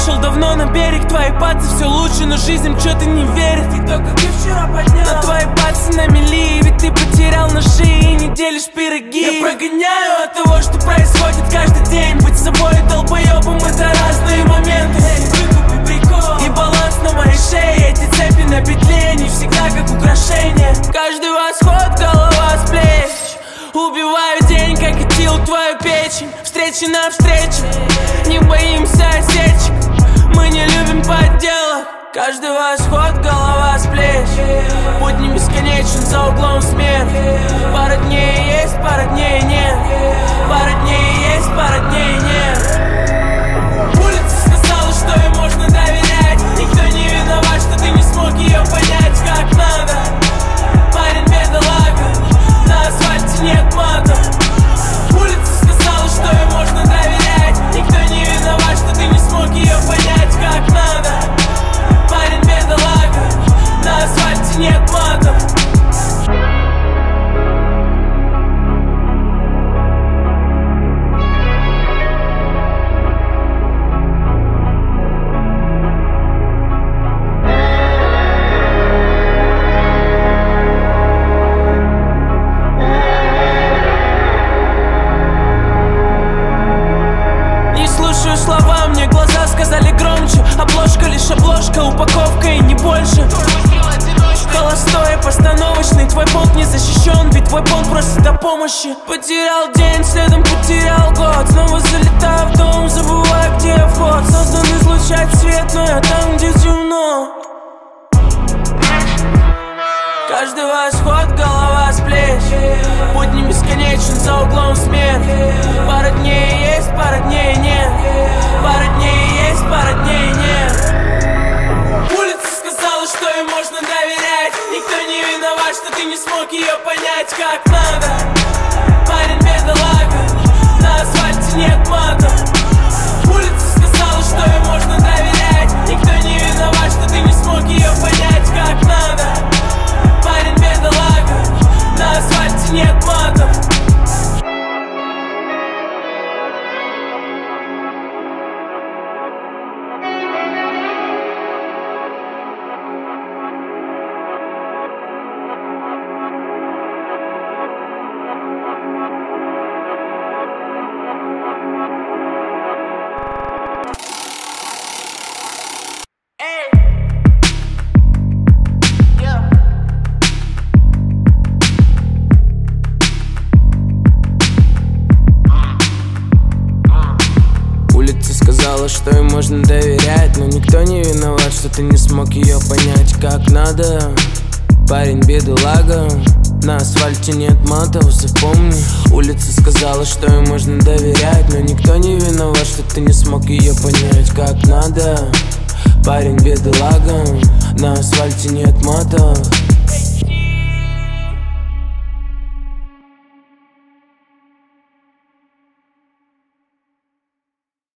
вышел давно на берег. Твои пальцы все лучше, но жизнь им что-то не верит. И то, как я вчера поднял. Но твои пальцы на мели, ведь ты потерял ножи и не делишь пироги. Я прогоняю от того, что происходит каждый день. Быть собой и долбоебом — это разные моменты. Выкупи прикол и баланс на моей шее. Эти цепи на петле не всегда как украшение. Каждый восход — голова с плеч. Убиваю день, как идил твою печень. Встречи на встрече, не боимся осечек. Мы не любим подделок. Каждый восход — голова с плеч. Путь не бесконечен, за углом смерть. Пара дней есть, пара дней нет. Пара дней есть, пара дней нет. Улица сказала, что ей можно доверять. Никто не виноват, что ты не смог ее понять как надо. Парень бедолага, на асфальте нет матов. Улица сказала, что ей можно доверять. Никто не виноват, что ты не смог ее понять как надо. Парень бедолага, на асфальте нет матов. Слова мне глаза сказали громче. Обложка лишь обложка, упаковка и не больше. Холостой, постановочный, твой болт не защищен, ведь твой болт просит о помощи. Потерял день, следом потерял год. Снова залетаю в дом, забываю, где вход. Создан излучать свет, но я там, где темно. Каждый восход — голова с плеч. Путь не бесконечен, за углом смерть. Пара дней есть, пара дней нет. Пара дней есть, пара дней нет. Улица сказала, что ей можно доверять. Никто не виноват, что ты не смог ее понять как надо. Парень бедолага, на асфальте нет матов. Улица сказала, что ей можно доверять. Никто не виноват, что ты не смог ее понять как надо. Парень бедолага, на асфальте нет матов. Сказала, что ей можно доверять, но никто не виноват, что ты не смог ее понять как надо. Парень бедолага, на асфальте нет матов, запомни. Улица сказала, что ей можно доверять, но никто не виноват, что ты не смог ее понять как надо. Парень бедолага, на асфальте нет матов.